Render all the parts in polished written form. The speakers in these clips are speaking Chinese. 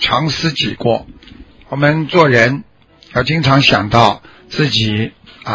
常思己过。我们做人要经常想到自己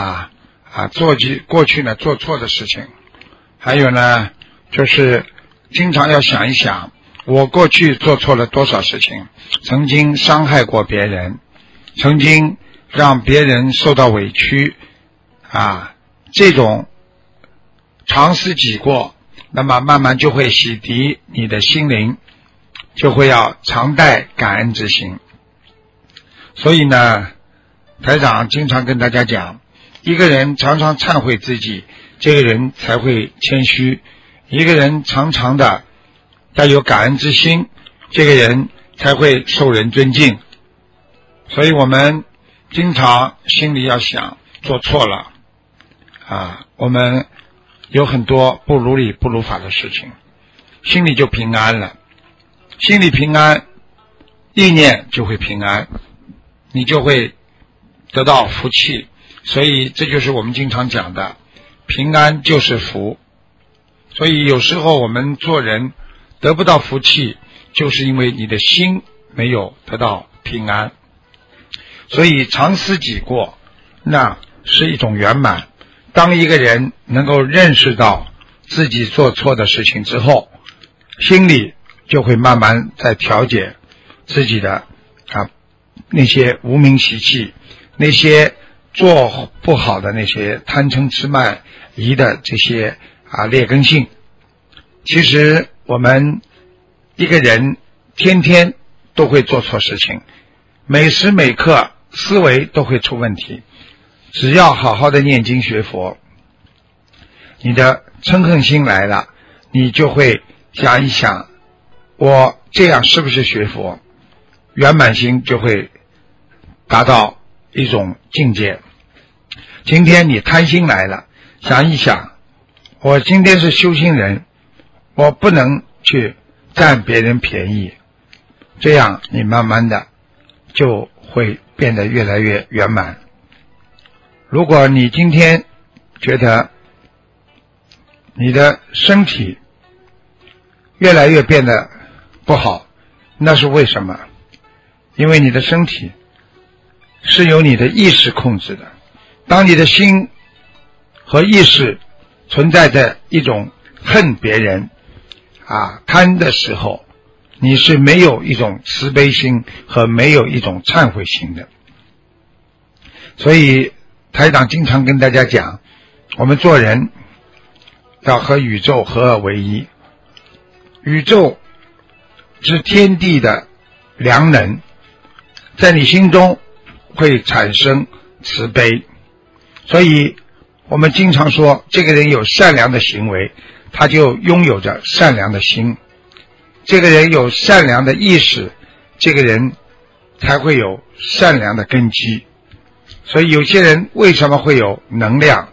过去呢做错的事情，还有呢就是经常要想一想我过去做错了多少事情，曾经伤害过别人，曾经让别人受到委屈这种常思己过，那么慢慢就会洗涤你的心灵，就会要常带感恩之心。所以呢，台长经常跟大家讲，一个人常常忏悔自己，这个人才会谦虚；一个人常常的带有感恩之心，这个人才会受人尊敬。所以我们经常心里要想，做错了我们有很多不如理不如法的事情，心里就平安了。心里平安，意念就会平安，你就会得到福气。所以这就是我们经常讲的，平安就是福。所以有时候我们做人得不到福气，就是因为你的心没有得到平安。所以常思己过，那是一种圆满。当一个人能够认识到自己做错的事情之后，心里就会慢慢在调节自己的那些无名习气，那些做不好的那些贪嗔痴慢疑的这些劣根性。其实我们一个人天天都会做错事情，每时每刻思维都会出问题。只要好好的念经学佛，你的嗔恨心来了，你就会想一想，我这样是不是学佛？圆满心就会达到一种境界。今天你贪心来了，想一想，我今天是修行人，我不能去占别人便宜，这样你慢慢的就会变得越来越圆满。如果你今天觉得你的身体越来越变得不好，那是为什么？因为你的身体是由你的意识控制的。当你的心和意识存在着一种恨别人贪的时候，你是没有一种慈悲心和没有一种忏悔心的。所以台长经常跟大家讲，我们做人要和宇宙合二为一。宇宙是天地的良能，在你心中会产生慈悲。所以我们经常说，这个人有善良的行为，他就拥有着善良的心。这个人有善良的意识，这个人才会有善良的根基。所以有些人为什么会有能量，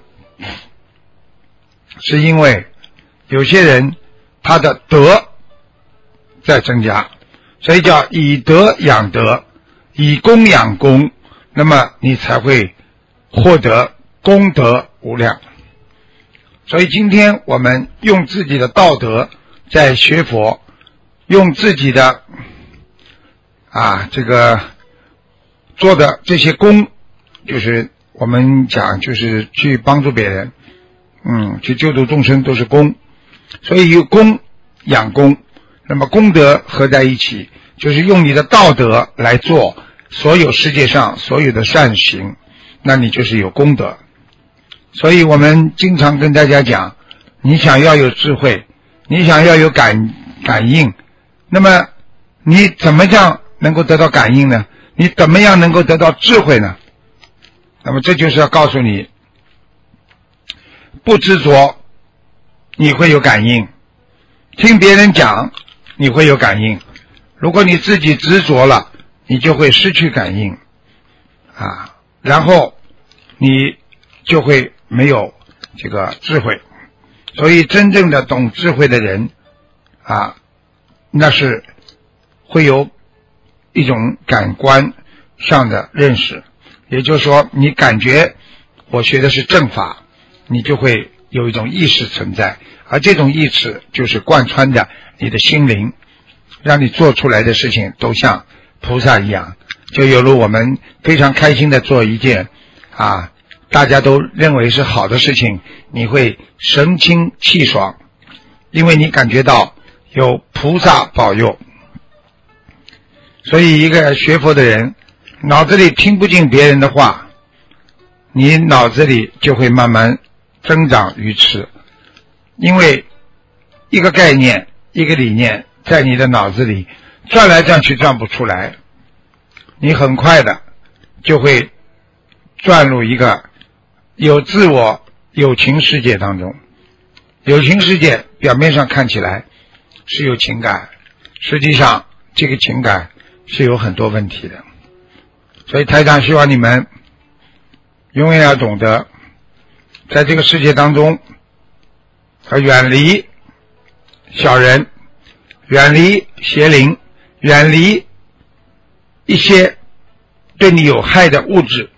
是因为有些人他的德在增加，所以叫以德养德，以功养功，那么你才会获得功德无量。所以今天我们用自己的道德在学佛，用自己的这个做的这些功，就是我们讲就是去帮助别人，去救度众生都是功。所以有功养功，那么功德合在一起，就是用你的道德来做所有世界上所有的善行，那你就是有功德。所以我们经常跟大家讲，你想要有智慧，你想要有感应，那么你怎么样能够得到感应呢？你怎么样能够得到智慧呢？那么这就是要告诉你，不执着你会有感应，听别人讲你会有感应。如果你自己执着了，你就会失去感应然后你就会没有这个智慧。所以真正的懂智慧的人那是会有一种感官上的认识，也就是说你感觉我学的是正法，你就会有一种意识存在，而这种意识就是贯穿着你的心灵，让你做出来的事情都像菩萨一样，就犹如我们非常开心的做一件大家都认为是好的事情，你会神清气爽，因为你感觉到有菩萨保佑。所以一个学佛的人脑子里听不进别人的话，你脑子里就会慢慢增长愚痴，因为一个概念一个理念在你的脑子里转来转去转不出来，你很快的就会转入一个有自我有情世界当中。有情世界表面上看起来是有情感，实际上这个情感是有很多问题的。所以台长希望你们永远要懂得在这个世界当中要远离小人，远离邪灵，远离一些对你有害的物质。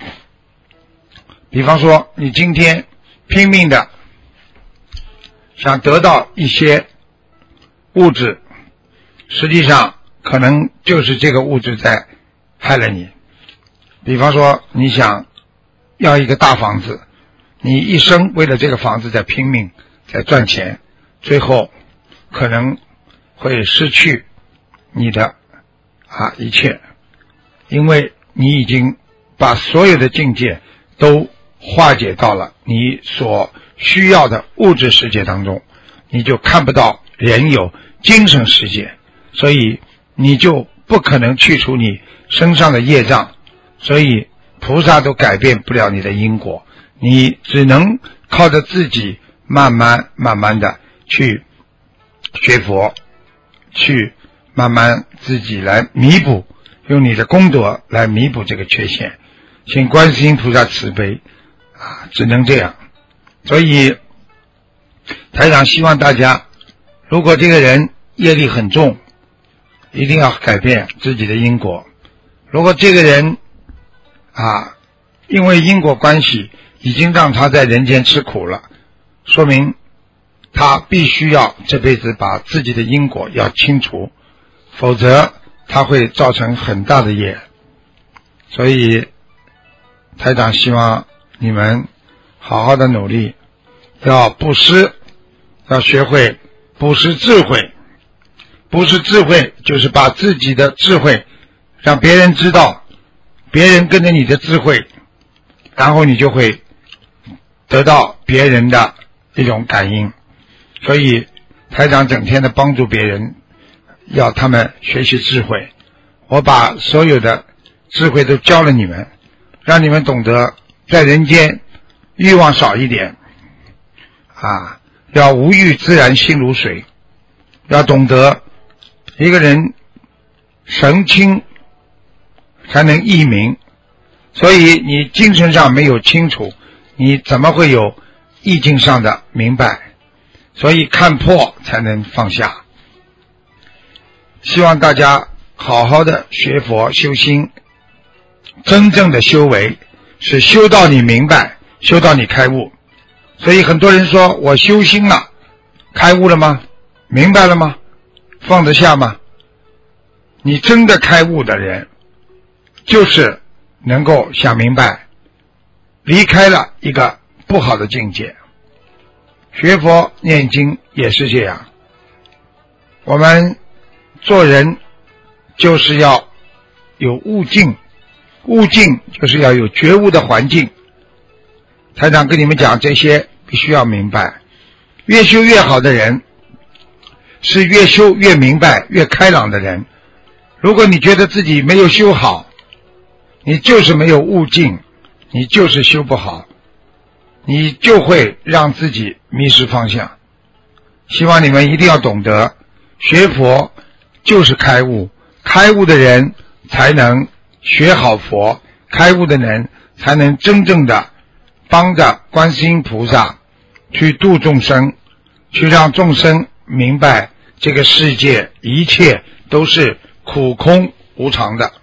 比方说你今天拼命的想得到一些物质，实际上可能就是这个物质在害了你。比方说你想要一个大房子，你一生为了这个房子在拼命在赚钱，最后可能会失去你的一切，因为你已经把所有的境界都化解到了你所需要的物质世界当中，你就看不到人有精神世界，所以你就不可能去除你身上的业障，所以菩萨都改变不了你的因果，你只能靠着自己慢慢的去学佛，去慢慢自己来弥补，用你的功德来弥补这个缺陷。请观世音菩萨慈悲只能这样。所以台长希望大家，如果这个人业力很重，一定要改变自己的因果。如果这个人因为因果关系已经让他在人间吃苦了，说明他必须要这辈子把自己的因果要清除，否则他会造成很大的业。所以台长希望你们好好的努力，要布施，要学会布施智慧。布施智慧就是把自己的智慧让别人知道，别人跟着你的智慧，然后你就会得到别人的一种感应。所以台长整天的帮助别人，要他们学习智慧。我把所有的智慧都教了你们，让你们懂得在人间欲望少一点要无欲自然心如水，要懂得一个人神清才能意明，所以你精神上没有清楚，你怎么会有意境上的明白？所以看破才能放下。希望大家好好的学佛修心，真正的修为是修到你明白，修到你开悟。所以很多人说我修心了，开悟了吗？明白了吗？放得下吗？你真的开悟的人，就是能够想明白，离开了一个不好的境界。学佛念经也是这样，我们做人就是要有悟境，悟境就是要有觉悟的环境。台长跟你们讲这些必须要明白，越修越好的人是越修越明白越开朗的人。如果你觉得自己没有修好，你就是没有悟境，你就是修不好，你就会让自己迷失方向。希望你们一定要懂得，学佛就是开悟，开悟的人才能学好佛，开悟的人才能真正的帮着观世音菩萨去度众生，去让众生明白这个世界一切都是苦空无常的。